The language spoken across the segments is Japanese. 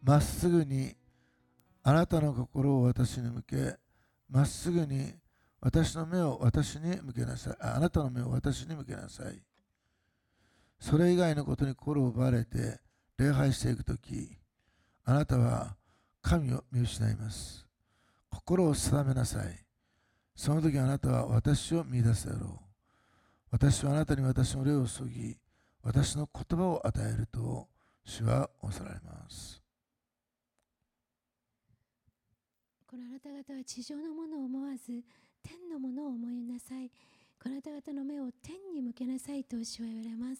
まっすぐにあなたの心を私に向け、まっすぐに私の目を私に向けなさい。あなたの目を私に向けなさい。それ以外のことに心を奪われて礼拝していくとき、あなたは神を見失います。心を定めなさい。その時あなたは私を見出すだろう。私はあなたに私の霊を注ぎ、私の言葉を与えると主はおっしゃられます。 このあなた方は地上のものを思わず天のものを思いなさい。このあなた方の目を天に向けなさいと主は言われます。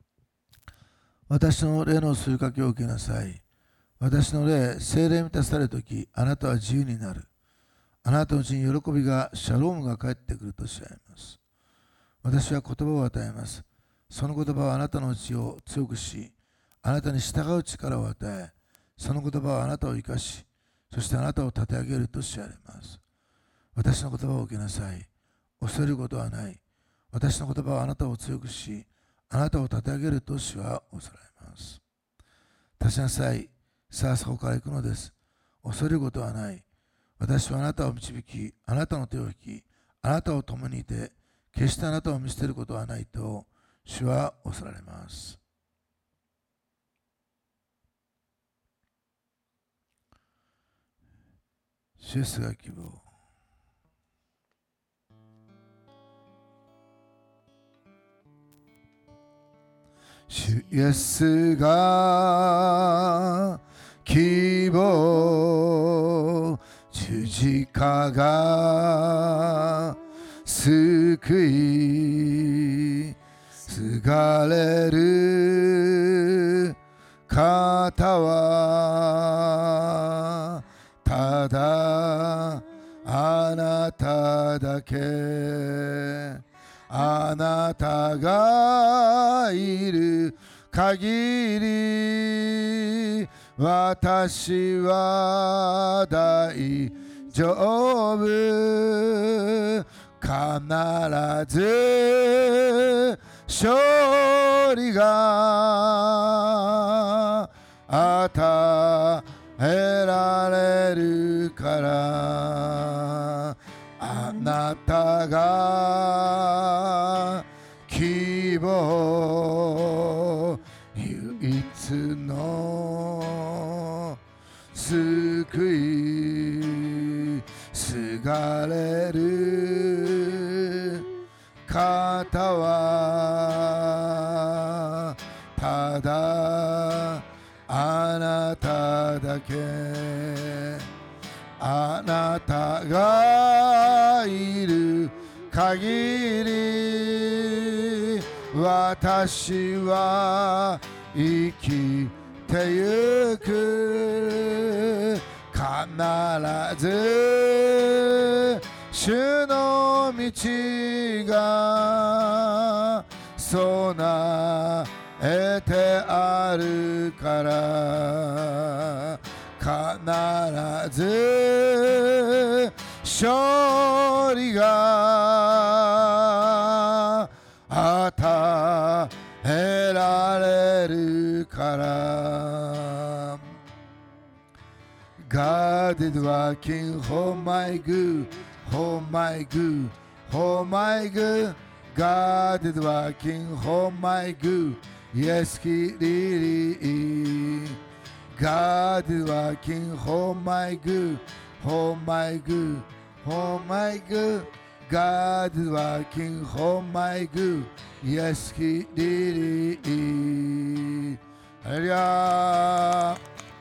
私の霊の吸いかけを受けなさい。私の霊、聖霊満たされるとき、あなたは自由になる。あなたのうちに喜びが、シャロームが帰ってくるとおっしゃいます。私は言葉を与えます。その言葉はあなたのうちを強くし、あなたに従う力を与え、その言葉はあなたを生かし、そしてあなたを立て上げるとおっしゃいます。私の言葉を受けなさい。恐れることはない。私の言葉はあなたを強くし、あなたを立て上げると主はおっしゃられます。立ちなさい。さあそこから行くのです。恐れることはない。私はあなたを導き、あなたの手を引き、あなたを共にいて、決してあなたを見捨てることはないと主はおっしゃられます。主イエスが希望。主イエスが希望、十字架が救い、すがれる方はただあなただけ。あなたがいる限り私は大丈夫。必ず勝利が与えられるから。あなたが希望、唯一の救い、すがれる方はただあなただけ。あなたがいる限り私は生きてゆく。必ず主の道が備えてあるから。必ず勝利が与えられるから。 God is working for my good, for my good, for my good. God is working for my good. Yes, He really is. God is working for my good, for my good, for my good. God is working for my good. Yes, He really is. ハレルヤ。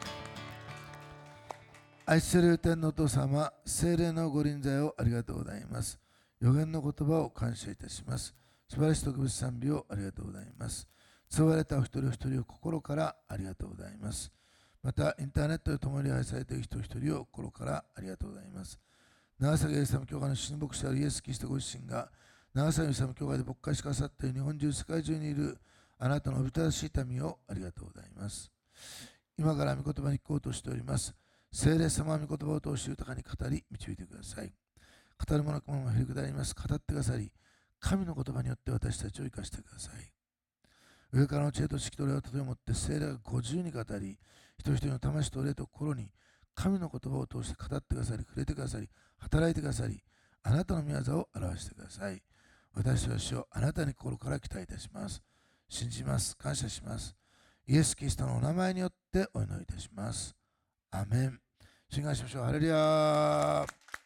愛する天のお父様、聖霊のご臨在をありがとうございます。予言の言葉を感謝いたします。素晴らしい特別賛美をありがとうございます。救われたお一人お一人を心からありがとうございます。また、インターネットで共に愛されている人一人を心からありがとうございます。長崎エイサム教会の親牧師であるイエス・キリストご自身が、長崎エイサム教会で牧会しくださっている日本中、世界中にいるあなたのおびただしい民をありがとうございます。今から御言葉に聞こうとしております。聖霊様は御言葉を通し豊かに語り、導いてください。語るものもへりくだります。語ってくださり、神の言葉によって私たちを生かしてください。 上からの知恵と識と霊をとても持って聖霊が50に語り、一人一人の魂と霊と心に神の言葉を通して語ってくださり、触れてくださり、働いてくださり、あなたの御業を表してください。私は主をあなたに心から期待いたします。信じます。感謝します。イエス・キリストのお名前によってお祈りいたします。アメン。信願しましょう。ハレルヤ。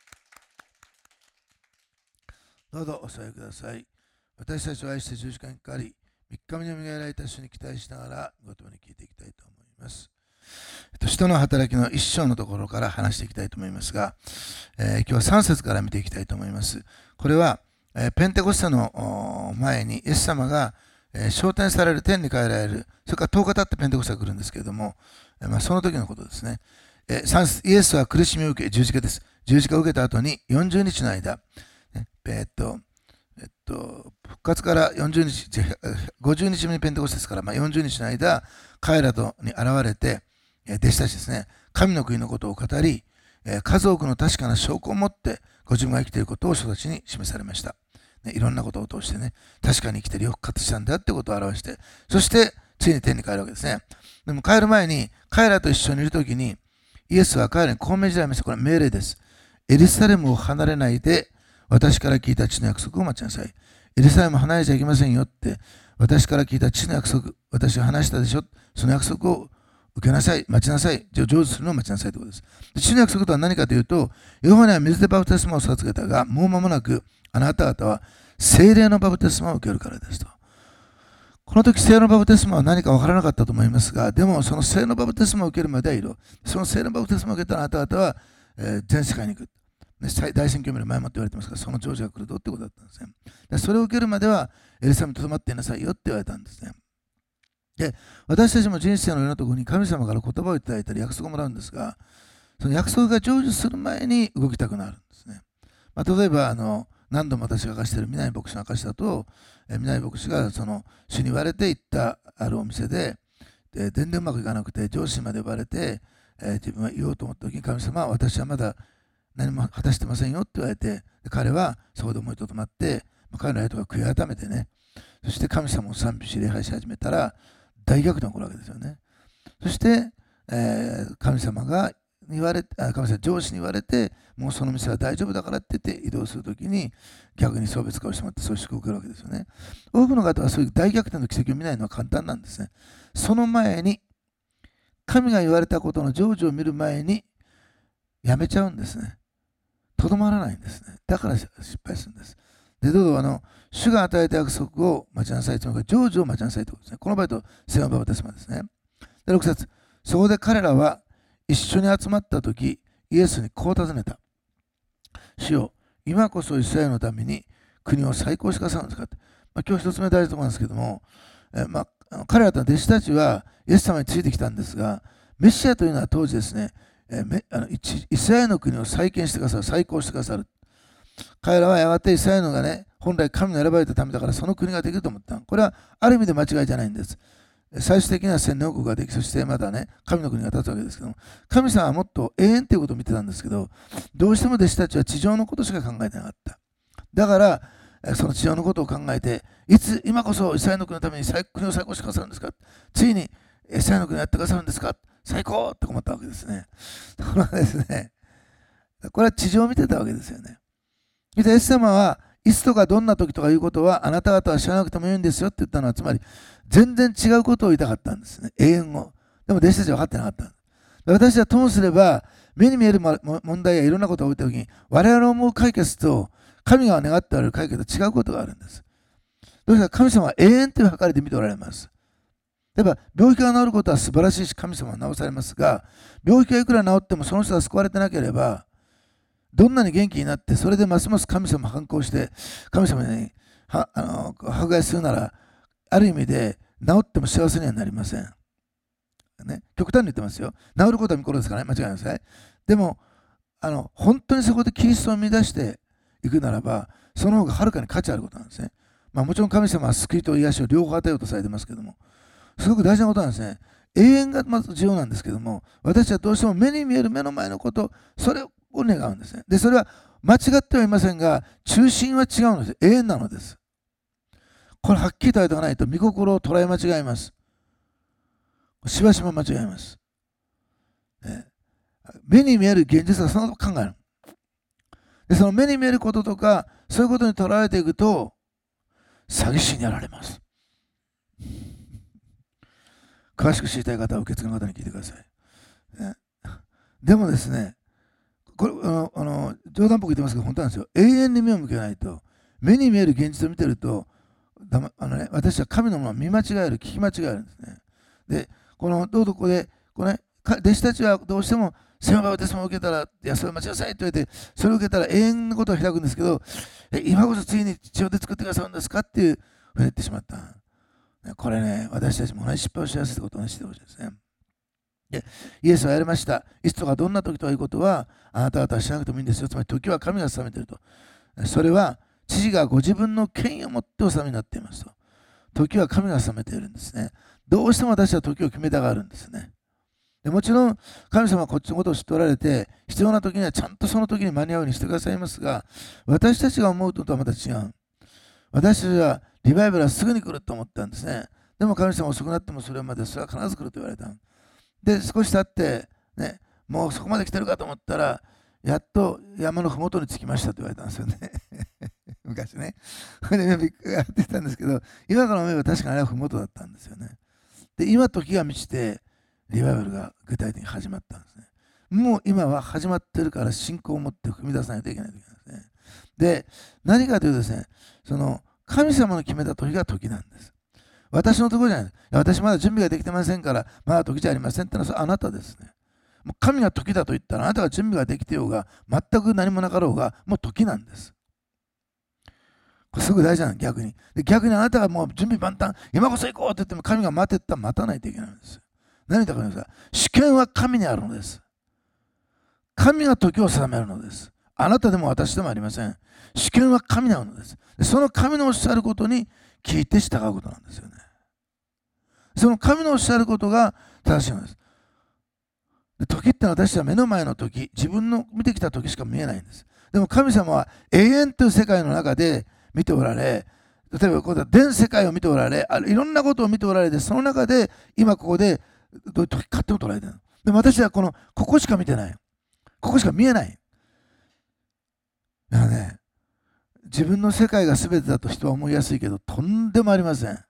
どうぞお座りください。私たちを愛して十字架にかかり、3日目によみがえられた主に期待しながら、ごとに聞いていきたいと思います。使徒の働きの一章のところから話していきたいと思いますが、今日は3節から見ていきたいと思います。これは、ペンテコステの前にイエス様が、昇天される、天に帰られる、それから10日経ってペンテコステが来るんですけれども、その時のことですね。3節、イエスは苦しみを受け、十字架です。十字架を受けた後に40日の間、復活から40日、50日目にペンテコステですから、40日の間、彼らに現れて、弟子たちですね、神の国のことを語り、数多くの確かな証拠を持って、ご自分が生きていることを人たちに示されました。いろんなことを通してね、確かに生きているよ、復活したんだってことを表して、そしてついに天に帰るわけですね。でも帰る前に、彼らと一緒にいるときに、イエスは彼らにこう命じられました。これは命令です。エルサレムを離れないで、私から聞いた地の約束を待ちなさい。エルサレムを離れちゃいけませんよって、私から聞いた地の約束、私が話したでしょ、その約束を受けなさい、待ちなさい、成就するのを待ちなさいということです。地の約束とは何かというと、ヨハネは水でバプテスマを授けたが、もう間もなくあなた方は聖霊のバプテスマを受けるからですと。この時、聖霊のバプテスマは何か分からなかったと思いますが、でもその聖霊のバプテスマを受けるまではいる。その聖霊のバプテスマを受けたあなた方は、全世界に行く。大宣教名の前もって言われてますから、その成就が来るとってことだったんですね。それを受けるまでは、エルサレムにとどまっていなさいよって言われたんですね。で、私たちも人生のいろんなところに神様から言葉をいただいたり約束をもらうんですが、その約束が成就する前に動きたくなるんですね。例えば何度も私が明かしている南牧師の証だと、南牧師がその主に言われて行ったあるお店で、全然うまくいかなくて上司まで呼ばれて、自分は言おうと思った時に神様は私はまだ何も果たしてませんよって言われて、彼はそこで思いとどまって、彼のやりとが悔い改めてね、そして神様を賛美し礼拝し始めたら大逆転が起こるわけですよね。そして、神様が神様上司に言われて、もうその店は大丈夫だからって言って移動するときに逆に送別会をしてもらってそういう祝福を受けるわけですよね。多くの方はそういう大逆転の奇跡を見ないのは簡単なんですね。その前に神が言われたことの成就を見る前にやめちゃうんですね。とどまらないんですね。だから失敗するんです。で、どうぞ主が与えた約束を待ちなさいというのが成就を待ちなさいということですね。この場合と聖霊のバプテスマですね。で、6節、そこで彼らは一緒に集まったとき、イエスにこう尋ねた。主よ、今こそイスラエルのために国を再興してくださるんですかって。今日一つ目大事なところなんですけども、彼らと弟子たちはイエス様についてきたんですが、メシアというのは当時ですね、イスラエルの国を再建してくださる、再興してくださる。彼らはやがてイスラエルのがね、本来神の選ばれたためだからその国ができると思った。これはある意味で間違いじゃないんです。最終的には千年王国ができ、そしてまたね、神の国が立つわけですけども、神様はもっと永遠ということを見てたんですけど、どうしても弟子たちは地上のことしか考えてなかった。だから、その地上のことを考えて、今こそイスラエルの国のために国を再興してくださるんですか、ついにイスラエルの国をやってくださるんですか、最高って思ったわけですね。ところがですね、これは地上を見てたわけですよね。イエス様はいつとかどんな時とかいうことはあなた方は知らなくてもいいんですよって言ったのは、つまり全然違うことを言いたかったんですね。永遠を。でも弟子たちは分かってなかった。私はともすれば目に見える問題やいろんなことを置いた時に、我々の思う解決と神が願っておられる解決と違うことがあるんです。どうしたら神様は永遠という計りで見ておられます。例えば病気が治ることは素晴らしいし、神様は治されますが、病気がいくら治ってもその人が救われてなければ、どんなに元気になって、それでますます神様反抗して、神様に迫害するなら、ある意味で治っても幸せにはなりません。ね、極端に言ってますよ。治ることは見頃ですからね、間違いないですね。でも、本当にそこでキリストを見出していくならば、その方がはるかに価値あることなんですね。もちろん神様は救いと癒しを両方与えようとされてますけども、すごく大事なことなんですね。永遠がまず重要なんですけども、私はどうしても目に見える目の前のこと、それを願うんですね。で、それは間違ってはいませんが、中心は違うのです。永遠なのです。 これはっきりと言わないと、御心を捉え間違えます。しばしば間違えます。目に見える現実はそのこと考える。で、その目に見えることとか、そういうことにとらわれていくと、詐欺師にやられます。詳しく知りたい方は受付の方に聞いてください。でもですね、これ冗談っぽく言ってますけど、本当なんですよ。永遠に目を向けないと、目に見える現実を見てると、私は神のものを見間違える、聞き間違えるんですね。で、どうぞここで、弟子たちはどうしても、聖母バプテスマを受けたら、いや、それを待ちなさいと言われて、それを受けたら永遠のことを開くんですけど、今こそついに血をで作ってくださるんですかっていうふうに言ってしまった。これね、私たちも同じ失敗をしやすいことをしてほしいですね。で、イエスは言われました。いつとかどんな時ということは、あなた方は知らなくてもいいんですよ。つまり時は神が定めていると。それは、父がご自分の権威を持ってお定めになっていますと。時は神が定めているんですね。どうしても私は時を決めたがるんですね。でもちろん、神様はこっちのことを知っておられて、必要な時にはちゃんとその時に間に合うようにしてくださいますが、私たちが思うのとはまた違う。私たちはリバイバルはすぐに来ると思ったんですね。でも神様は遅くなってもそれまでそれは必ず来ると言われた。で、少し経って、ね、もうそこまで来てるかと思ったら、やっと山のふもとに着きましたと言われたんですよね。昔ね。それでびっくりやってたんですけど、今から思えば確かにあれはふもとだったんですよね。で、今時が満ちて、リバイバルが具体的に始まったんですね。もう今は始まってるから信仰を持って踏み出さないといけないときなんですね。で、何かというとですね、神様の決めた時が時なんです。私のところじゃないです。私まだ準備ができてませんから、まだ時じゃありませんってのはあなたですね。もう神が時だと言ったら、あなたが準備ができてようが、全く何もなかろうが、もう時なんです。これすごく大事なの、逆に。で、逆にあなたがもう準備万端、今こそ行こうって言っても神が待てったら待たないといけないんです。何言ったかというと、主権は神にあるのです。神が時を定めるのです。あなたでも私でもありません。主権は神なのです。で、その神のおっしゃることに聞いて従うことなんですよね。その神のおっしゃることが正しいのです。で、時ってのは私は目の前の時、自分の見てきた時しか見えないんです。でも神様は永遠という世界の中で見ておられ、例えばこう全世界を見ておられ、いろんなことを見ておられて、その中で今ここで時勝手を捉えてる。でも私はここしか見てない。ここしか見えない。だからね、自分の世界が全てだと人は思いやすいけど、とんでもありません。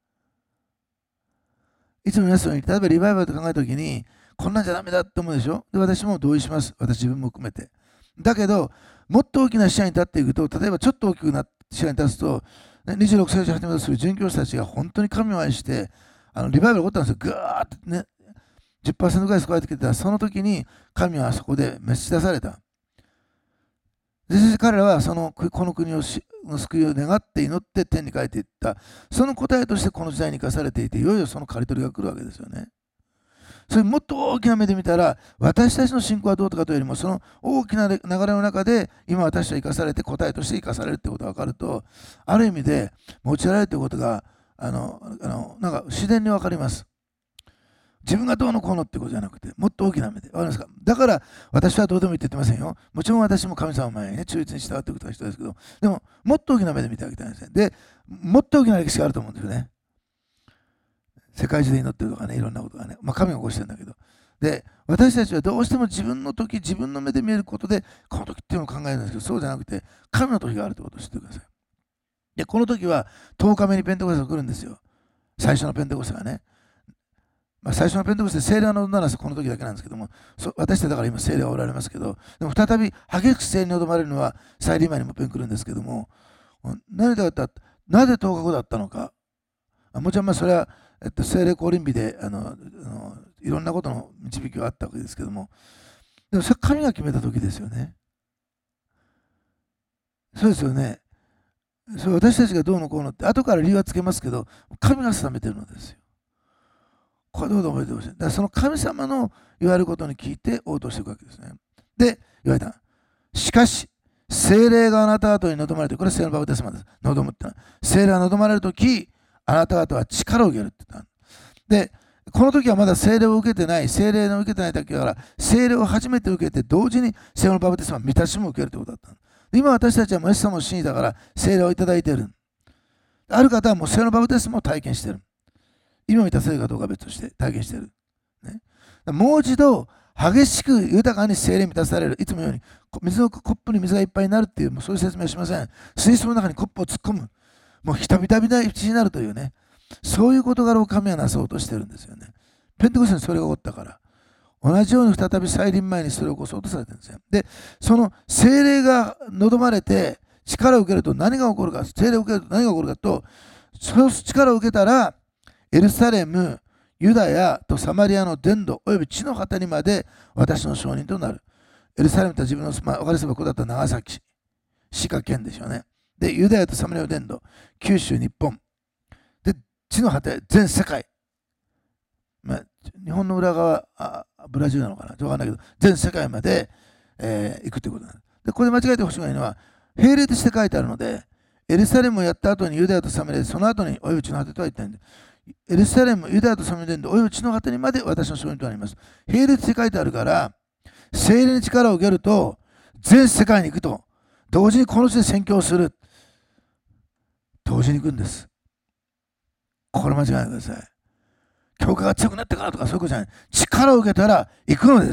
いつも皆さんに、例えばリバイバルと考えたときに、こんなんじゃダメだって思うでしょ。で、私も同意します。私自分も含めて。だけど、もっと大きな視野に立っていくと、例えばちょっと大きくなって視野に立つと、26歳を始めとする殉教師たちが本当に神を愛して、リバイバルが起こったんですよ。ぐーってね、10% ぐらい救われてきてた、その時に神はあそこで召し出された。で、彼らはこの国の救いを願って祈って天に帰っていった。その答えとしてこの時代に生かされていて、いよいよその刈り取りが来るわけですよね。それもっと大きな目で見たら、私たちの信仰はどうとかというよりも、その大きな流れの中で、今私たちは生かされて、答えとして生かされるってことが分かると、ある意味で用いられるということが、なんか自然に分かります。自分がどうのこうのってことじゃなくて、もっと大きな目で。わかりますか？だから、私はどうでもいいって言ってませんよ。もちろん私も神様の前にね、忠実に従っていく人ですけど、でも、もっと大きな目で見てあげたいんですね。で、もっと大きな歴史があると思うんですよね。世界中で祈ってるとかね、いろんなことがね、神が起こしてるんだけど。で、私たちはどうしても自分の時、自分の目で見えることで、この時っていうのを考えるんですけど、そうじゃなくて、神の時があるということを知ってください。で、この時は10日目にペンテコステが来るんですよ。最初のペンテコステがね。最初のペンテコステ、聖霊のならこの時だけなんですけども、私たちだから今聖霊がおられますけど、でも再び激しく聖霊に臨まれるのは、再臨前にもペン来るんですけども、なぜ10日後だったのか。もちろんそれは、聖霊降臨日でいろんなことの導きがあったわけですけども、でもそれは神が決めた時ですよね。そうですよね。それ私たちがどうのこうのって後から理由はつけますけど、神が定めてるのですよ。これどうぞ覚えてほしい。だからその神様の言われることに聞いて応答していくわけですね。で、言われた。しかし、聖霊があなた方に望まれて、これは聖霊のバプテスマです。望むってのは。聖霊が望まれるとき、あなた方は力を受けるって言った。で、この時はまだ聖霊を受けてない、聖霊の受けてない時だから、聖霊を初めて受けて、同時に聖霊のバプテスマ、満たしも受けるということだった。今私たちはイエス様を信じたから、聖霊をいただいている。 ある方はもう聖のバプテスマを体験してる。今見た聖かどうかは別として体験してる。ね、もう一度、激しく豊かに聖霊に満たされる。いつもように、水のコップに水がいっぱいになるっていう、もうそういう説明はしません。水槽の中にコップを突っ込む。もうひたびたびな一になるというね。そういう事柄を神はなそうとしてるんですよね。ペンテコステにそれが起こったから。同じように再び再臨前にそれを起こそうとされてるんですよ。で、その聖霊が望まれて力を受けると何が起こるか、聖霊を受けると何が起こるかと、その力を受けたら、エルサレム、ユダヤとサマリアの伝道および地の果てにまで私の証人となる。エルサレムとは自分の分かりすばここだった長崎市か県でしょうね。で、ユダヤとサマリアの伝道、九州、日本。で、地の果て、全世界。日本の裏側、ブラジルなのかな、わかんないけど、全世界まで、行くということなんです。で、これで間違えてほしくないのは、並列して書いてあるので、エルサレムをやった後にユダヤとサマリアで、その後におよび地の果てとは言ってないんで、エルサレム、ユダヤとサマリアで、および地の果てにまで私の証人となります。並列して書いてあるから、聖霊に力を受けると、全世界に行くと、同時にこの地で宣教する。同時に行くんです。これ間違えないでください。教会が強くなってからとかそういうことじゃない。力を受けたら行くのです。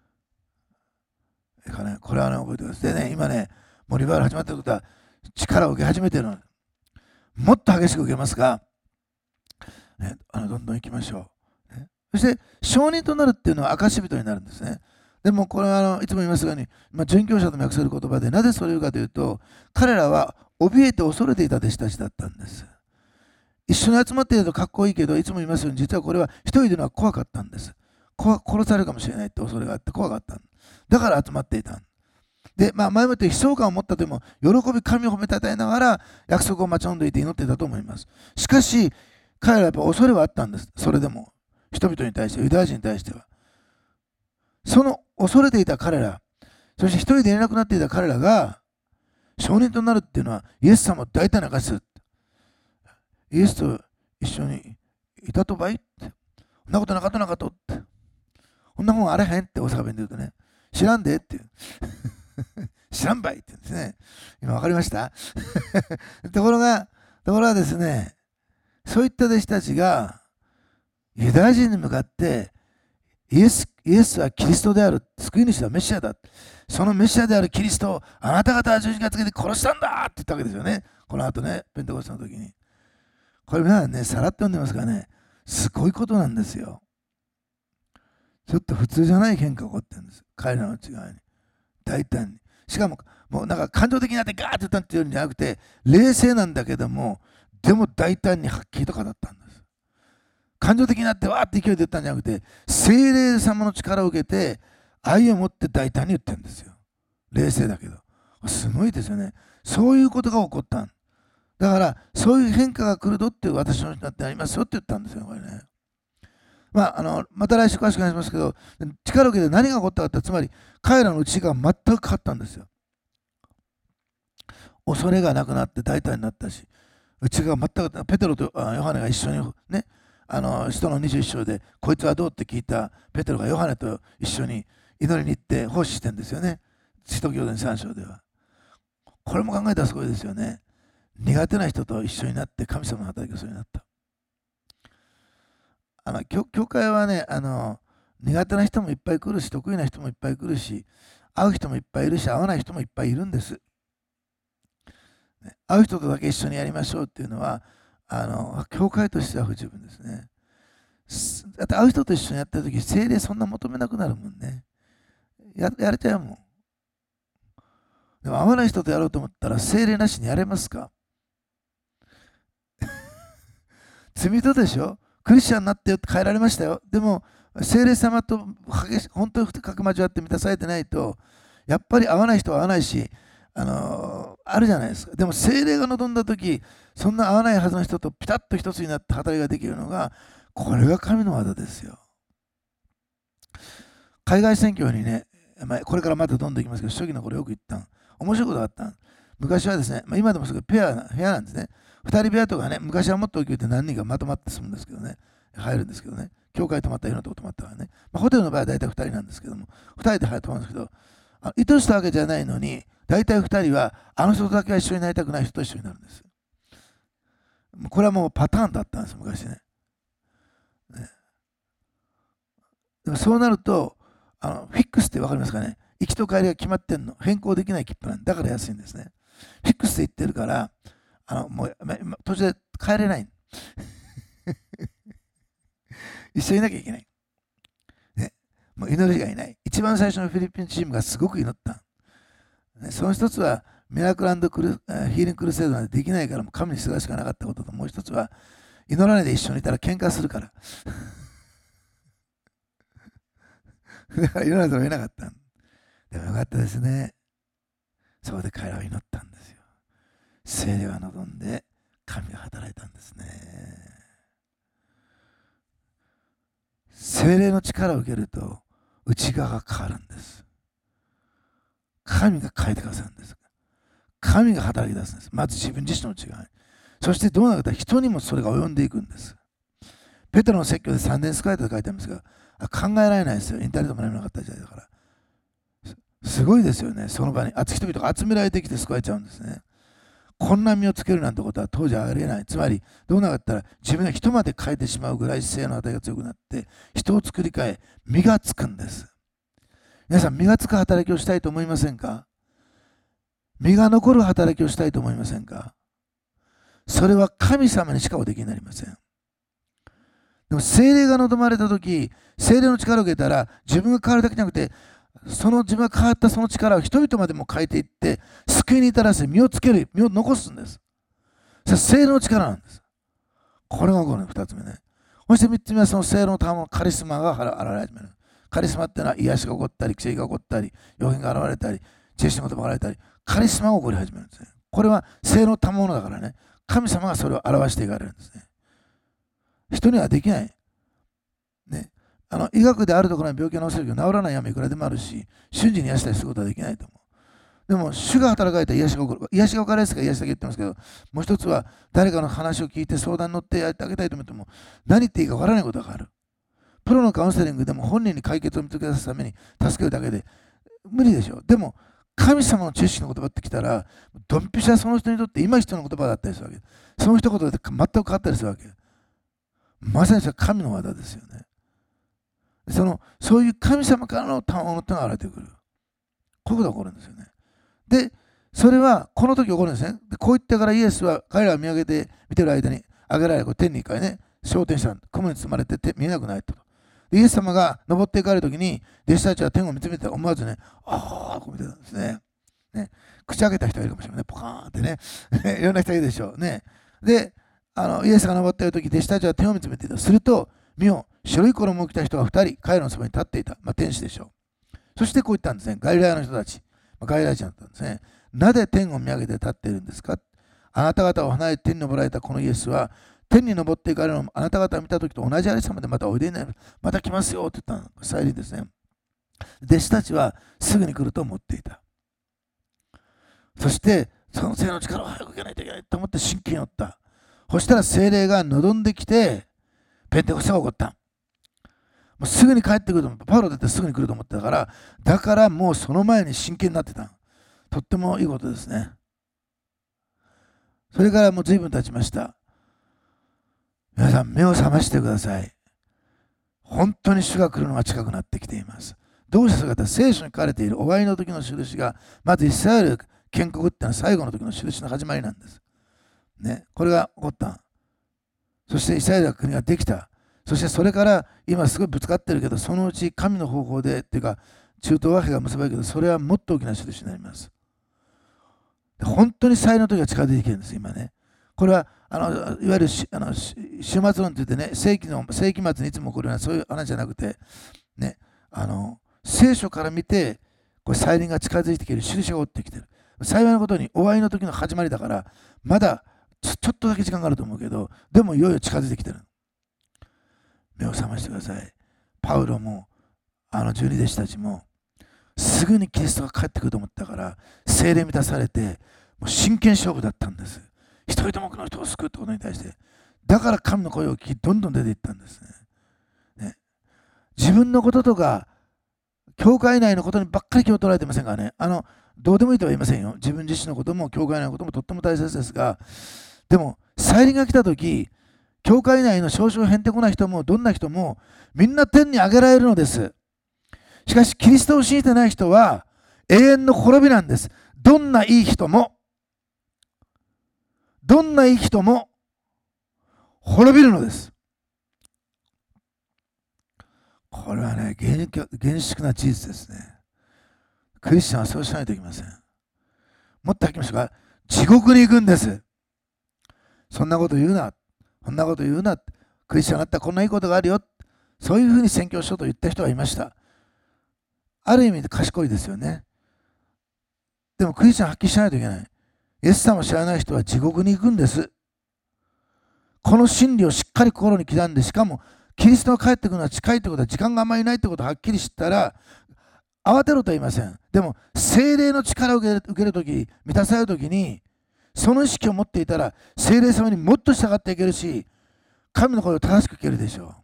これはね、覚えてください。でね、今ね、もうリバイバル始まっていることは、力を受け始めているの。もっと激しく受けますが、ね、どんどん行きましょう。ね、そして、証人となるっていうのは証人になるんですね。でも、これはいつも言いますように、殉教者とも訳せる言葉で、なぜそれを言うかというと、彼らは怯えて恐れていた弟子たちだったんです。一緒に集まっているとかっこいいけど、いつも言いますように、実はこれは一人でいるのは怖かったんです。殺されるかもしれないって恐れがあって怖かった。だから集まっていた。で、前もって悲壮感を持ったとも、喜び、神を褒めたたえながら約束を待ち望んでいて祈っていたと思います。しかし、彼らはやっぱ恐れはあったんです。それでも、人々に対して、ユダヤ人に対しては。その恐れていた彼ら、そして一人でいれなくなっていた彼らが、証人となるっていうのは、イエス様を大胆な証しする。イエスと一緒にいたとばいって。そんなことなかったって。こんなもんあれへんって大阪弁で言うとね、知らんでっていう。知らんばいって言うんですね。今わかりましたところがですね、そういった弟子たちがユダヤ人に向かってイエスはキリストである。救い主はメシアだ。そのメシアであるキリストをあなた方は十字架つけて殺したんだって言ったわけですよね。この後ね、ペンテコステの時に。これ皆さんね、さらっと読んでますからね、すごいことなんですよ。ちょっと普通じゃない変化が起こってるんです。彼らの内側に。大胆に。しかも、もうなんか感情的になってガーッて言ったっていうんじゃなくて、冷静なんだけども、でも大胆にはっきりと語ったんです。感情的になってわーって勢いで言ったんじゃなくて、聖霊様の力を受けて、愛を持って大胆に言ってるんですよ。冷静だけど。すごいですよね。そういうことが起こったんだから、そういう変化が来るとって私の人だってありますよって言ったんですよ、これね。また来週詳しく話しますけど、力を受けて何が起こったかって、つまり彼らの内側が全く変わったんですよ。恐れがなくなって大胆になったし、内側が全く、ペテロとヨハネが一緒にね、使徒の21章で、こいつはどうって聞いたペテロがヨハネと一緒に祈りに行って奉仕してるんですよね。使徒行伝3章では。これも考えたらすごいですよね。苦手な人と一緒になって神様の働きをするようになった。教会はね、苦手な人もいっぱい来るし、得意な人もいっぱい来るし、会う人もいっぱいいるし、会わない人もいっぱいいるんです。ね、会う人とだけ一緒にやりましょうっていうのは、教会としては不十分ですね。だって会う人と一緒にやってるとき、聖霊そんな求めなくなるもんね。やれちゃうもん。でも会わない人とやろうと思ったら、聖霊なしにやれますか？罪人でしょ？クリスチャンになってよって変えられましたよ。でも、聖霊様と本当に深く交わって満たされてないと、やっぱり合わない人は合わないし、あるじゃないですか。でも、聖霊が望んだとき、そんな合わないはずの人とピタッと一つになって働きができるのが、これが神の技ですよ。海外選挙にね、これからまたどんどんいきますけど、初期の頃よく言ったん。面白いことがあったん。昔はですね、今でもすぐペアなんですね。2人部屋とかね、昔はもっと大きくて何人かまとまって住むんですけどね、入るんですけどね、教会泊まったらいろんなとこ泊まったからね、ホテルの場合は大体2人なんですけども、2人で泊まるんですけど、意図したわけじゃないのに、大体2人はあの人とだけは一緒になりたくない人と一緒になるんです。 これはもうパターンだったんです、昔ね。でもそうなると、フィックスって分かりますかね。行きと帰りが決まってんの。変更できない切符なんだから安いんですね。フィックスで行ってるから、もう途中で帰れない。一緒にいなきゃいけない。ね、もう祈りがいない。一番最初のフィリピンチームがすごく祈った。ね、その一つは、ミラクルヒーリングクルセードなんてできないから、もう神にすがしかなかったことと、もう一つは、祈らないで一緒にいたら喧嘩するから。だから祈らないと言えなかった。でもよかったですね。そこで彼らは祈ったんですよ。聖霊は望んで、神が働いたんですね。聖霊の力を受けると、内側が変わるんです。神が変えてくださるんです。神が働き出すんです。まず自分自身の内側に。そしてどうなるか、人にもそれが及んでいくんです。ペテロの説教で3年救われたと書いてありますが、考えられないですよ。インターネットも何もなかった時代だから。すごいですよね。その場に人々が集められてきて救われちゃうんですね。こんな身をつけるなんてことは当時はありえない。つまり、どうなったら自分が人まで変えてしまうぐらい性の働きが強くなって、人を作り変え、身がつくんです。皆さん、身がつく働きをしたいと思いませんか？身が残る働きをしたいと思いませんか？それは神様にしかおできになりません。でも聖霊が望まれたとき、聖霊の力を受けたら、自分が変わるだけじゃなくて、その自分が変わったその力を人々までも変えていって、救いに至らせ、身をつける、身を残すんです。それは聖霊の力なんです。これがこの2つ目ね。そして3つ目はその聖霊の賜物のカリスマが現れ始める。カリスマってのは癒しが起こったり、奇跡が起こったり、予言が現れたり、知恵の言葉が現れたり、カリスマが起こり始めるんですね。これは聖霊の賜物だからね、神様がそれを表していかれるんですね。人にはできない。ね、医学であるところに病気を治せるけど治らない病いくらでもあるし、瞬時に癒したりすることはできないと思う。でも、主が働かれたら癒しが起こる。癒しが起こるですから癒しだけ言ってますけど、もう一つは誰かの話を聞いて相談に乗ってやってあげたいと思っても、何言っていいか分からないことがある。プロのカウンセリングでも本人に解決を見つけ出すために助けるだけで無理でしょ。でも、神様の知識の言葉ってきたら、ドンピシャその人にとって今必要な言葉だったりするわけ。その一言で全く変わったりするわけ。まさにそれは神の技ですよね。そういう神様からの賜物が現れてくる。こういうことが起こるんですよね。で、それはこの時起こるんですね。でこう言ってからイエスは彼らが見上げて見てる間に上げられ、天に一回ね、昇天した。雲に包まれて見えなくなったと。イエス様が登っていかれる時に、弟子たちは天を見つめて思わずね、ああ、こう見てたんですね。口開けた人がいるかもしれないね。ポカーンってね。いろんな人がいるでしょう。ね。で、イエスが登っている時、弟子たちは天を見つめていた。すると、見よ、白い衣を着た人が2人、彼らのそばに立っていた。天使でしょう。そしてこう言ったんですね。ガリラヤの人たち。ガリラヤ人だったんですね。なぜ天を見上げて立っているんですか？あなた方を離れて天に登られたこのイエスは、天に登っていかれるのをあなた方を見たときと同じありさまでまたおいでになる。また来ますよって言ったの。再臨ですね。弟子たちはすぐに来ると思っていた。そして、その聖霊の力を早く受けないといけないと思って真剣に寄った。そしたら聖霊が望んできて、ペンテコステが起こった。もうすぐに帰ってくると思った。パウロだってすぐに来ると思ってたから、だからもうその前に真剣になってた。とってもいいことですね。それからもう随分経ちました。皆さん、目を覚ましてください。本当に主が来るのが近くなってきています。どうしてそうかというと、聖書に書かれている終わりの時の印が、まずイスラエル建国ってのは最後の時の印の始まりなんです。ね、これが起こった。そしてイスラエルの国ができた。そしてそれから今すごいぶつかってるけど、そのうち神の方法でっていうか、中東和平が結ばれるけど、それはもっと大きな印になります。本当に最後の時が近づいてきてるんです、今ね。これはいわゆる終末論といってね、世紀末にいつも起こるようなそういう話じゃなくて、ね、聖書から見て、これ再臨が近づいてきてる印が起ってきてる。幸いなことに終わりの時の始まりだから、まだちょっとだけ時間があると思うけど、でもいよいよ近づいてきてる。目を覚ましてください。パウロも、12弟子たちも、すぐにキリストが帰ってくると思ったから、聖霊満たされて、もう真剣勝負だったんです。一人でも多くの人を救うってことに対して。だから神の声を聞き、どんどん出ていったんですね。自分のこととか、教会内のことにばっかり気を取られてませんからね。どうでもいいとは言いませんよ。自分自身のことも、教会内のこともとっても大切ですが、でも、 再臨が来たとき、教会内の少々へんてこな人もどんな人もみんな天に上げられるのです。しかしキリストを信じてない人は永遠の滅びなんです。どんないい人も滅びるのです。これはね、厳粛な事実ですね。クリスチャンはそうしないといけません。もっとはっきり言いましょうか。地獄に行くんです。そんなこと言うな。そんなこと言うな。クリスチャンになったらこんないいことがあるよ。そういうふうに宣教しようと言った人がいました。ある意味で賢いですよね。でもクリスチャンはっきりしないといけない。イエス様を知らない人は地獄に行くんです。この真理をしっかり心に刻んで、しかもキリストが帰ってくるのは近いということは、時間があまりないということをはっきり知ったら、慌てろとは言いません。でも聖霊の力を受けるとき、満たされるときに、その意識を持っていたら聖霊様にもっと従っていけるし、神の声を正しく聞けるでしょ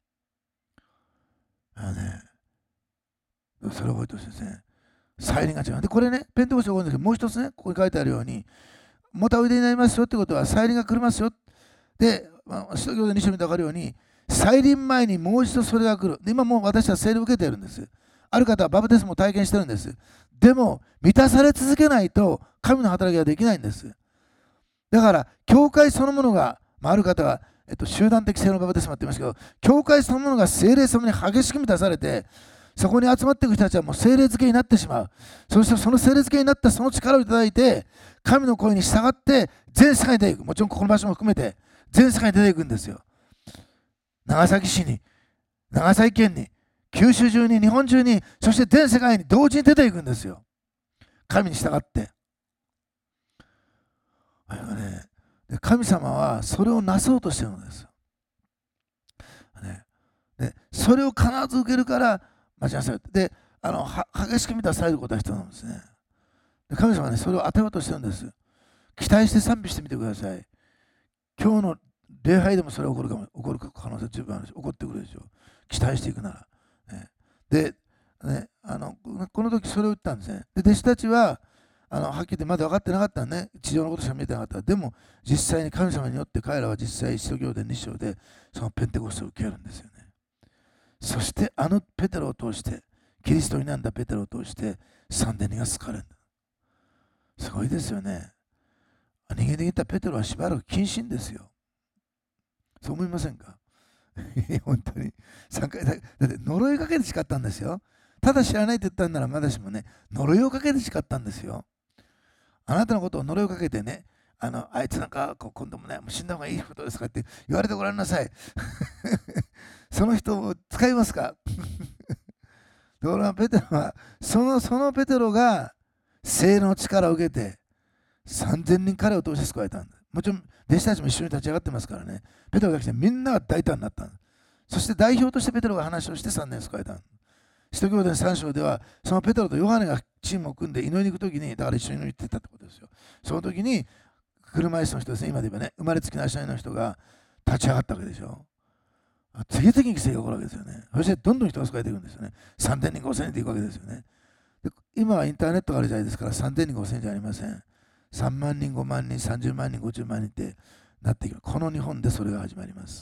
う。それを覚えてほしいですね。再臨が違う。で、これね、ペンテコステが多いんですけど、もう一つね、ここに書いてあるように、またおいでになりますよってことは、再臨が来ますよ。で、使徒行伝2章に分かるように、再臨前にもう一度それが来る。で、今もう私は聖霊を受けているんです。ある方はバプテスマを体験してるんです。でも、満たされ続けないと、神の働きができないんです。だから、教会そのものが、ある方は、集団的聖霊のバプテスマって言いますけど、教会そのものが聖霊様に激しく満たされて、そこに集まっていく人たちはもう聖霊漬けになってしまう。そしてその聖霊漬けになったその力をいただいて、神の声に従って全世界に出ていく。もちろんここの場所も含めて全世界に出ていくんですよ。長崎市に、長崎県に、九州中に、日本中に、そして全世界に同時に出ていくんですよ。神に従って。神様はそれをなそうとしているのです。でそれを必ず受けるから待ちなさい。で、激しく満たされることは必要なんですね。で神様はね、それを与えようとしてるんです。期待して賛美してみてください。今日の礼拝でもそれが起こる可能性十分あるし、起こってくるでしょう。期待していくなら。で、この時それを言ったんですね。で、弟子たちは、はっきり言ってまだ分かってなかったね。地上のことしか見えてなかった。でも、実際に神様によって彼らは実際、使徒行伝2章でそのペンテコステを受けるんですよね。そしてあのペテロを通して、キリストになんだペテロを通して、3000人が救われる。すごいですよね。人間で言ったらペテロはしばらく謹慎ですよ。そう思いませんか？本当に。3回だって呪いかけて誓ったんですよ。ただ知らないって言ったんならまだしもね、呪いをかけて誓ったんですよ。あなたのことを呪いをかけてね、あいつなんか今度もね、もう死んだ方がいいことですかって言われてごらんなさい。その人を使いますか？ところがペテロは、そのペテロが聖霊の力を受けて、3000人彼を通して救われたんです。もちろん弟子たちも一緒に立ち上がってますからね。ペテロが来てみんなが大胆になったんです。そして代表としてペテロが話をして3年救われたんです。使徒行伝3章では、そのペテロとヨハネがチームを組んで祈りに行くときに、だから一緒に祈ってたってことですよ。その時に、車椅子の人ですね、今で言えばね、生まれつきの足の人が立ち上がったわけでしょ。次々に奇跡が起こるわけですよね。そしてどんどん人が救われていくんですよね。3000人、5000人といくわけですよね。で今はインターネットがある時代ですから、3000人、5000人じゃありません。3万人、5万人、30万人、50万人ってなっていく。この日本でそれが始まります。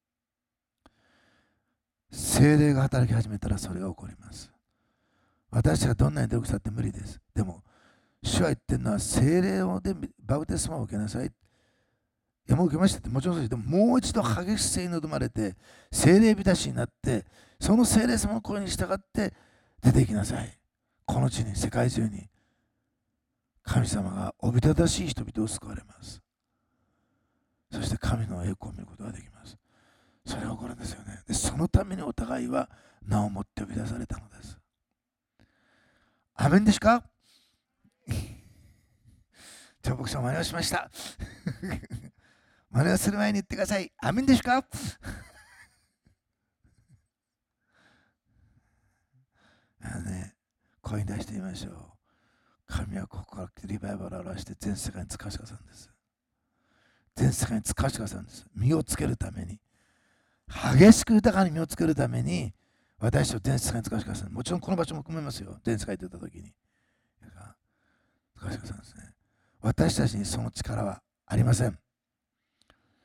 聖霊が働き始めたらそれが起こります。私たちがどんなに努力したって無理です。でも、主は言ってるのは、聖霊でバプテスマを受けなさい。いや、もう受けましたって、もちろんそうです。でも、もう一度激しさに望まれて、聖霊浸しになって、その聖霊様の声に従って出ていきなさい。この地に、世界中に、神様がおびただしい人々を救われます。そして神の栄光を見ることができます。それが起こるんですよね。で、そのためにお互いは名をもって呼び出されたのです。アメンですか？じゃあ僕さん真似をしました。真似をする前に言ってください。アメンですか？声に出してみましょう。神はここからリバイバルを表して全世界に使わせてくださるんです。全世界に使わせてくださるんです。身をつけるために。激しく豊かに身をつけるために、私たちを全世界に使わせてくださる。もちろんこの場所も含めますよ。全世界に出たときに。使わせてくださるんですね。私たちにその力はありません。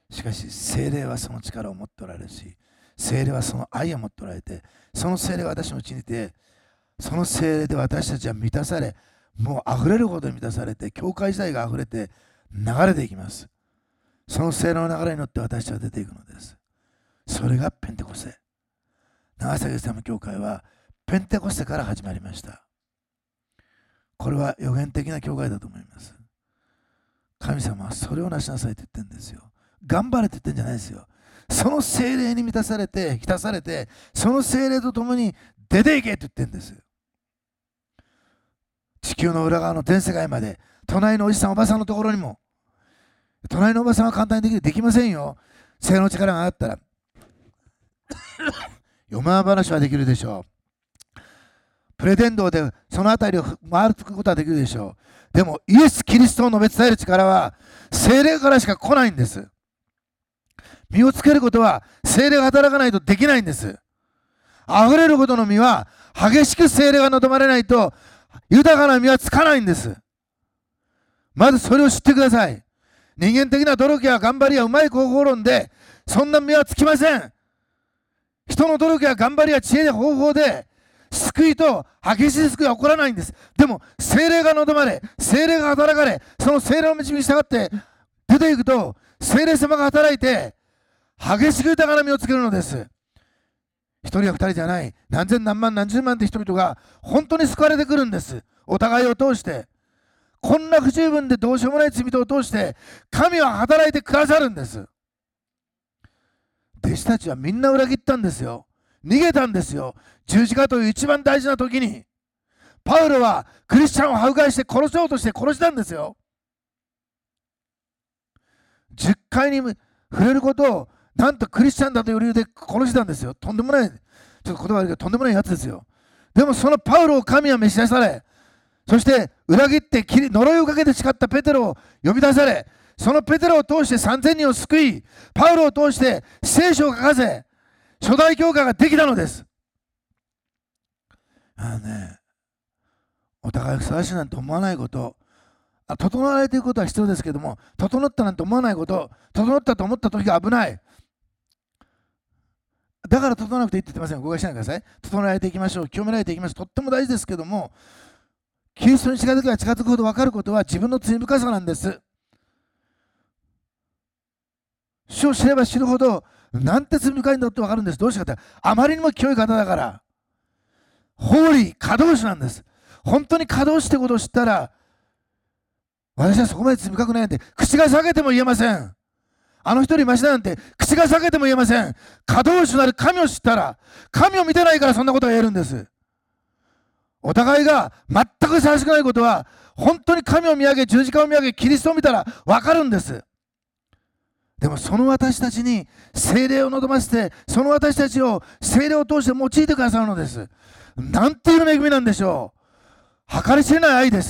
しかし聖霊はその力を持っておられるし、聖霊はその愛を持っておられて、その聖霊が私のうちにいて、その聖霊で私たちは満たされ、もう溢れるほどに満たされて、教会自体が溢れて流れていきます。その聖霊の流れに乗って私たちは出ていくのです。それがペンテコステ。長崎様教会はペンテコステから始まりました。これは予言的な教会だと思います。神様はそれをなしなさいと言ってるんですよ。頑張れと言ってるんじゃないですよ。その聖霊に満たされて、浸されて、その聖霊とともに出ていけと言ってるんです。地球の裏側の全世界まで、隣のおじさんおばさんのところにも、隣のおばさんは簡単にできませんよ。聖霊の力があったら。読ま話はできるでしょう。プレ伝道でその辺りを回ることはできるでしょう。でもイエス・キリストを述べ伝える力は聖霊からしか来ないんです。身をつけることは聖霊が働かないとできないんです。溢れるほどの実は激しく聖霊が望まれないと豊かな実はつかないんです。まずそれを知ってください。人間的な努力や頑張りやうまい方法論でそんな実はつきません。人の努力や頑張りや知恵や方法で救いと激しい救いは起こらないんです。でも聖霊が望まれ、聖霊が働かれ、その聖霊の導きに従って出ていくと聖霊様が働いて激しく豊かな実をつけるのです。一人や二人じゃない、何千何万何十万って人々が本当に救われてくるんです。お互いを通して、こんな不十分でどうしようもない罪人を通して神は働いてくださるんです。弟子たちはみんな裏切ったんですよ。逃げたんですよ。十字架という一番大事な時にパウロはクリスチャンを迫害して殺そうとして殺したんですよ。10回に触れることをなんとクリスチャンだという理由で殺したんですよ。とんでもない、ちょっと言葉悪いけどとんでもないやつですよ。でもそのパウロを神は召し出され、そして裏切って呪いをかけて誓ったペテロを呼び出され、そのペテロを通して3000人を救い、パウロを通して聖書を書かせ、初代教会ができたのです。お互いふさわしいなんて思わないこと、整われていくことは必要ですけども、整ったなんて思わないこと、整ったと思った時が危ない。だから整わなくていいって言ってません。誤解しないでください。整えられていきましょう。清められていきましょう。とっても大事ですけども、キリストに近づけば近づくほど分かることは自分の罪深さなんです。主を知れば知るほど、なんて罪深いんだって分かるんです。どうしてかって、あまりにも清い方だから。ホーリー、稼働主なんです。本当に稼働してことを知ったら、私はそこまで罪深くないなんて口が裂けても言えません。あの人よりマシだなんて口が裂けても言えません。稼働主なる神を知ったら、神を見てないからそんなことが言えるんです。お互いが全くふさわしくないことは、本当に神を見上げ、十字架を見上げ、キリストを見たら分かるんです。でもその私たちに聖霊を望ませて、その私たちを聖霊を通して用いてくださるのです。なんていう恵みなんでしょう。計り知れない愛です。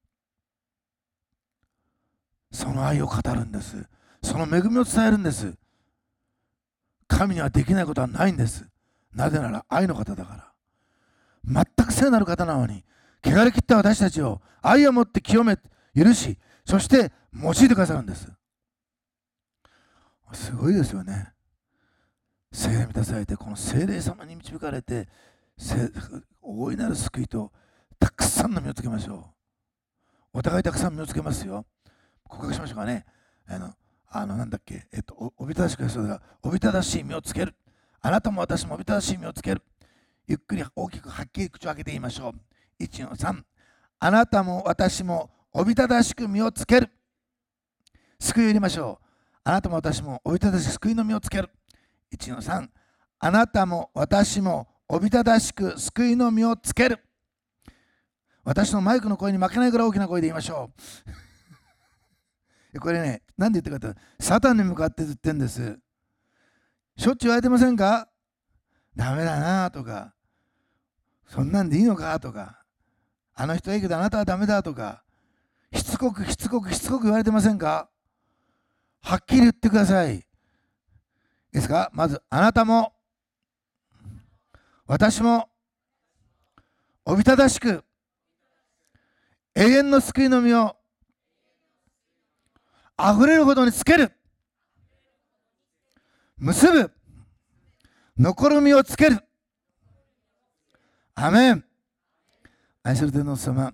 その愛を語るんです。その恵みを伝えるんです。神にはできないことはないんです。なぜなら愛の方だから。全く聖なる方なのに、汚れ切った私たちを愛を持って清め、許し、そして用いてくださるんです。すごいですよね。聖霊に満たされて、この聖霊様に導かれて、大いなる救いとたくさんの実をつけましょう。お互いたくさん実をつけますよ。告白しましょうかね。なんだっけ、おびただしくやそうだが、おびただしい実をつける。あなたも私もおびただしい実をつける。ゆっくり大きくはっきり口を開けて言いましょう。1の3。あなたも私もおびただしく実をつける。救いを入れましょう。あなたも私もおびただしく救いの実をつける。1の3。あなたも私もおびただしく救いの実をつける。私のマイクの声に負けないぐらい大きな声で言いましょう。これね、なんで言ってるかと、サタンに向かって言ってるんです。しょっちゅう言われてませんか？ダメだなとか、そんなんでいいのかとか、あの人はいいけどあなたはダメだとか、しつこく言われてませんか？はっきり言ってください。いいですか？まず、あなたも私もおびただしく永遠の救いの実をあふれるほどにつける。 結ぶ。残る実をつける。アメン。愛する天皇様、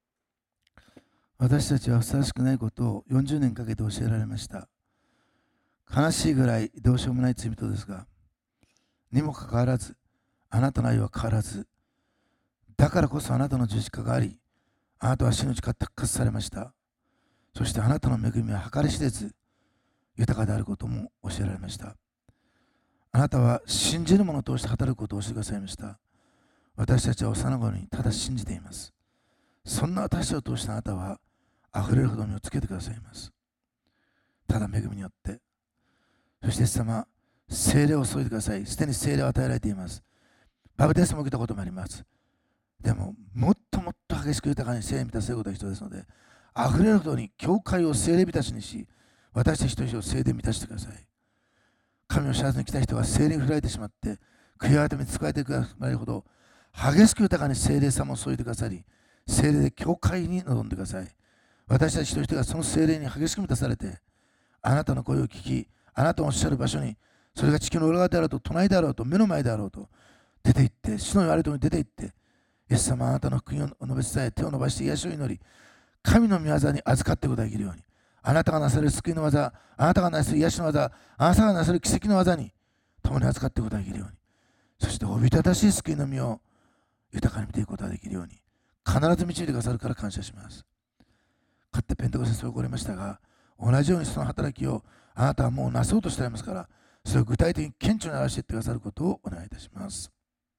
私たちはふさわしくないことを40年かけて教えられました。悲しいぐらいどうしようもない罪人ですが、にもかかわらず、あなたの愛は変わらず、だからこそあなたの十字架があり、あなたは死の地から託活されました。そしてあなたの恵みは計り知れず豊かであることも教えられました。あなたは信じる者を通して働くことを教えてくださいました。私たちは幼子にただ信じています。そんな私を通してあなたは溢れるほどにをつけてくださいます。ただ恵みによって。そしてイエス様、聖霊を注いでください。すでに聖霊を与えられています。バプテスマも受けたこともあります。でも、もっともっと激しく豊かに聖霊に満たせることが必要ですので、溢れるほどに教会を聖霊満たしにし、私たち一人を聖霊で満たしてください。神を知らずに来た人が聖霊に振られてしまって、悔い改めに使えてくださるほど、激しく豊かに聖霊様を注いでくださり、聖霊で教会に臨んでください。私たち一人一人がその聖霊に激しく満たされて、あなたの声を聞き、あなたのおっしゃる場所に、それが地球の裏側であろうと、隣であろうと、目の前であろうと、出て行って、死の言われるところに出て行って、イエス様、あなたの福音を述べ伝え、手を伸ばして癒しを祈り、神の御業に預かっていくことができるように、あなたがなされる救いの技、あなたがなされる癒しの技、あなたがなされる奇跡の技に共に預かっていくことができるように、そしておびただしい救いの実を豊かに見ていくことができるように、必ず導いてくださるから感謝します。かつてペンテコステで起こりましたが、同じようにその働きをあなたはもうなそうとしておりますから、それを具体的に顕著に表していってくださることをお願いいたします。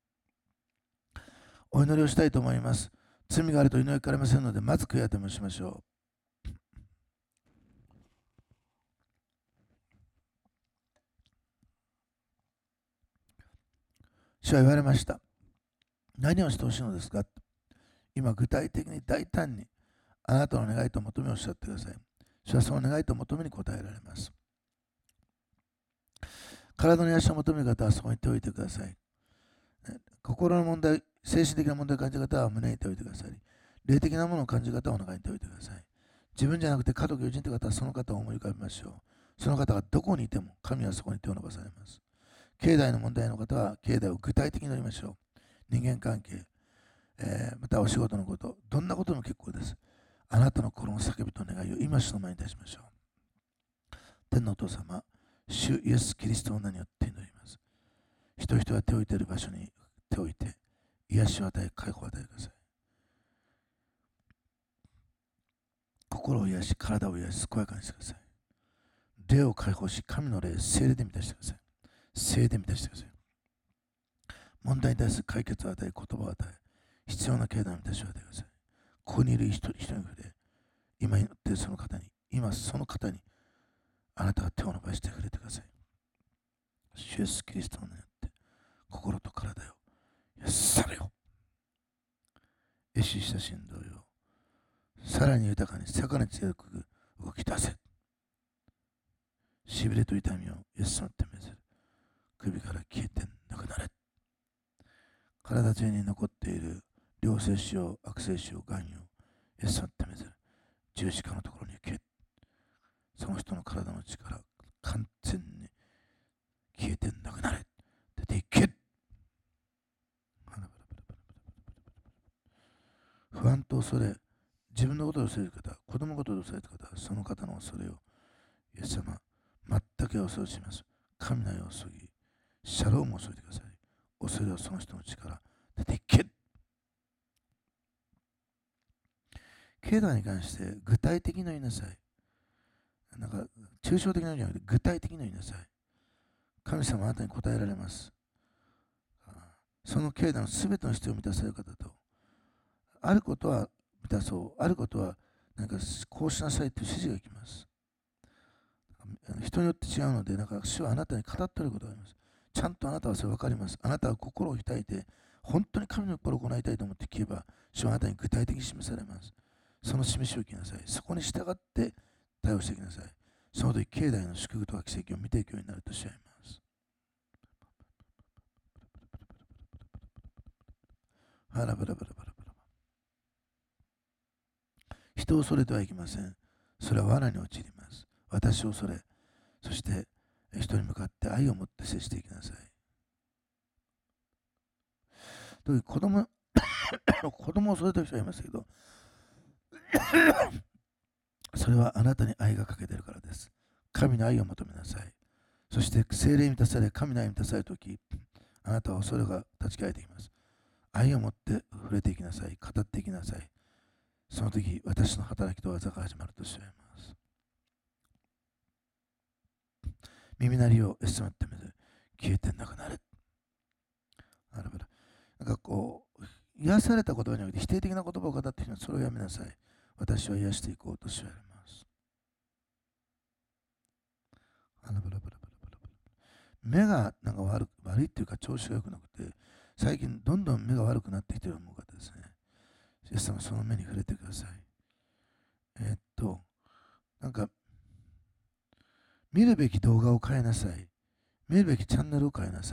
お祈りをしたいと思います。罪があると祈りかれませんので、まず悔い改めをしましょう。主は言われました。何をしてほしいのですか？今具体的に大胆にあなたの願いと求めをおっしゃってください。主はその願いと求めに応えられます。体の癒しを求める方はそこに手を置いてください。心の問題、精神的な問題を感じる方は胸に手を置いてください。霊的なものを感じる方はお腹に手を置いてください。自分じゃなくて家族、友人という方はその方を思い浮かべましょう。その方がどこにいても神はそこに手を伸ばされます。境内の問題の方は境内を具体的に乗りましょう。人間関係、またお仕事のこと、どんなことでも結構です。あなたの心の叫びと願いを今主の前にいたしましょう。天のお父様、主イエス・キリストの名によって祈ります。人々が手を置いている場所に手を置いて、癒しを与え、解放を与えてください。心を癒し、体を癒し、健やかにしてください。霊を解放し、神の霊、聖霊で満たしてください。聖霊で満たしてください。問題に対する解決を与え、言葉を与え、必要な経済の満たしを与えてください。ここにいる一人一人ので、今祈っているその方に、今その方に、あなたが手を伸ばしてくれてください。主イエスキリストの名によって、心と体よ、癒されよ。壊死した振動よ、さらに豊かに、魚に強く動き出せ。しびれと痛みをイエスの手めずる。首から消えてなくなれ。体中に残っている良性腫瘍、悪性腫瘍、がんよ、イエスの手めずる。十字架のところに行け。その人の体の力、完全に消えてなくなれ。出ていけ。不安と恐れ、自分のことを恐れる方、子供のことを恐れる方、その方の恐れを、イエス様、全く恐れします。神の愛を注ぎ、シャロームを注いでください。恐れをその人の力、出ていけ。経済に関して具体的に言いなさい。なんか抽象的なのじゃなくて具体的に言いなさい。神様あなたに答えられます。その経済のすべての必要を満たされる方と、あることは満たそう、あることはなんかこうしなさいという指示が来ます。人によって違うので、なんか主はあなたに語っていることがあります。ちゃんとあなたはそれ分かります。あなたは心を開いて、本当に神の心を行いたいと思って聞けば、主はあなたに具体的に示されます。その示しを聞きなさい。そこに従って対応していきなさい。その時、境内の祝福とか奇跡を見ていくようになるとし合います。バラバラバラバラバラ。人を恐れてはいけません。それは罠に陥ります。私を恐れ、そして人に向かって愛を持って接していきなさい。特に子供を育てる人はいますけど、それはあなたに愛が欠けているからです。神の愛を求めなさい。そして聖霊に満たされ、神の愛に満たされるとき、あなたは恐れが立ち返ってきます。愛を持って触れていきなさい。語っていきなさい。その時、私の働きと技が始まるとおっしゃいます。耳鳴りをエスマってみる。消えてなくなれ。なるほど。なんかこう、癒された言葉において否定的な言葉を語っているのはそれをやめなさい。私は癒していこうとおっしゃいます。目がなんか悪いっていうか調子が良くなくて、最近どんどん目が悪くなってきている思う方ですね。イエス様、その目に触れてください。なんか、見るべき動画を変えなさい。見るべきチャンネルを変えなさい。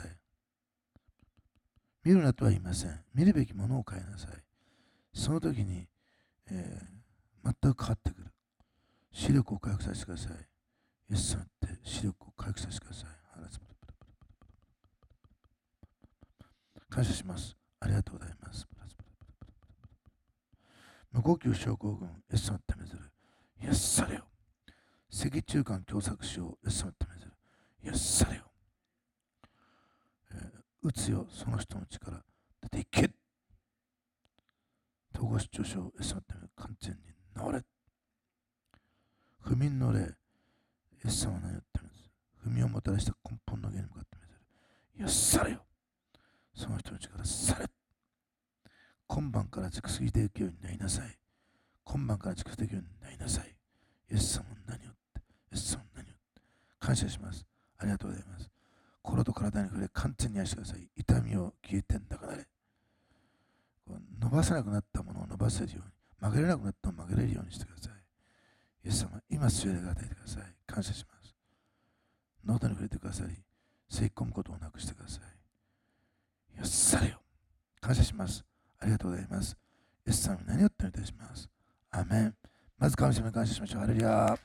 見るなとは言いません。見るべきものを変えなさい。その時に、全く変わってくる。視力を回復させてください。イエス様って視力を回復させてください。感謝します。ありがとうございます。無呼吸症候群、イエス様ってめずる。イエスされよ。脊柱管狭窄症、イエス様ってめずる。イエスされよ。打つよ、その人の力。出ていけ。統合失調症、イエス様ってめずる。完全に治れ。不眠の霊、イエス様のよってめずる。不眠をもたらした根本の原因に向かってめずる。イエスされよ。その人の力され。今晩から熟睡できるようになりなさい。今晩から熟睡できるようになりなさい。イエス様の名によって、イエス様の名によって。感謝します。ありがとうございます。心と体に触れ、完全に愛してください。痛みを消えてんだからね。伸ばせなくなったものを伸ばせるように、曲げれなくなったものを曲げれるようにしてください。イエス様、今強いが与えてください。感謝します。喉に触れてくださり、吸い込むことをなくしてください。イエスされよ。感謝します。ありがとうございます。イエス様に何をってお願いします。アーメン。まず神様に感謝しましょう。ハレルヤ。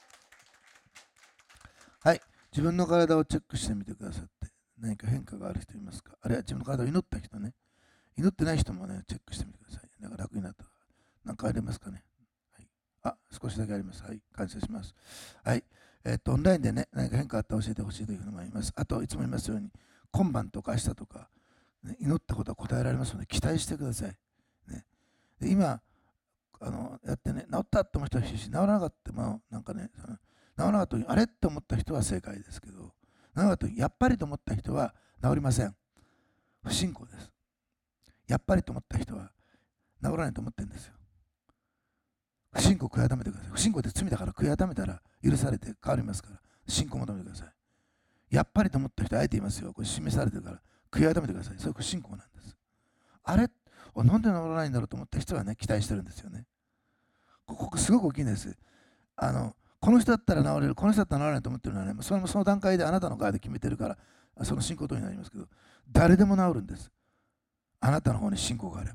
はい。自分の体をチェックしてみてくださって、何か変化がある人いますか？あるいは自分の体を祈った人ね。祈ってない人もね、チェックしてみてください。なんか楽になった。なんかありますかね？はい。少しだけあります。はい。感謝します。はい。オンラインでね、何か変化あったら教えてほしいというふうに思います。あと、いつも言いますように、今晩とか明日とか、祈ったことは答えられますので期待してください。ね、で今やってね、治ったって思う人はし、治らなかったもなんかね、治らなかった時あれって思った人は正解ですけど、治らなかった時やっぱりと思った人は治りません。不信仰です。やっぱりと思った人は治らないと思ってるんですよ。不信仰を悔い改めてください。不信仰って罪だから悔い改めたら許されて変わりますから、信仰を求めてください。やっぱりと思った人はあえて言いますよ。これ示されてるから悔い改めてください。それ不信仰なんです。あれなんで治らないんだろうと思った人はね、期待してるんですよね。ここすごく大きいんです。この人だったら治れる、この人だったら治らないと思ってるのはね、その段階であなたの側で決めてるから、その信仰とになりますけど、誰でも治るんです。あなたの方に信仰があれば。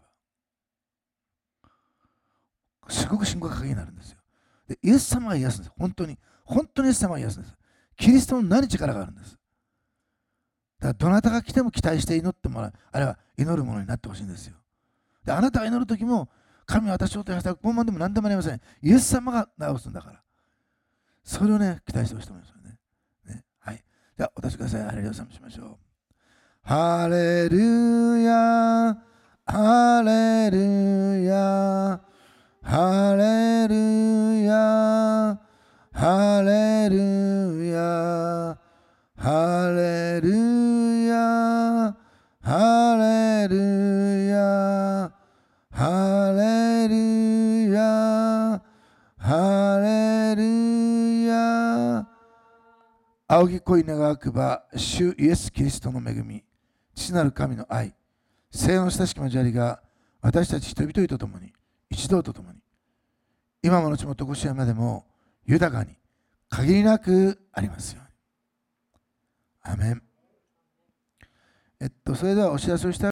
すごく信仰が鍵になるんですよ。で、イエス様が癒すんです。本当に。本当にイエス様が癒すんです。キリストの何力があるんです。だからどなたが来ても期待して祈ってもらう、あるいは祈るものになってほしいんですよ。で、あなたが祈るときも、神は私を手にしたら、傲慢でも何でもありません。イエス様が治すんだから。それをね、期待してほしいと思いますよね。はい。じゃあ、お立ちください。ハレルヤ賛美しましょう。ハレルヤ、ハレルヤ、ハレルヤ、ハレルヤ、ハレルヤ、ハレルヤ、ハレルヤ、ハレルヤ。仰ぎ恋願くば、主イエス・キリストの恵み、父なる神の愛、聖の親しき交わりが私たち人々と共に、一同と共に、今も後もとこしえまでも豊かに限りなくありますように。アメン。それではお知らせをした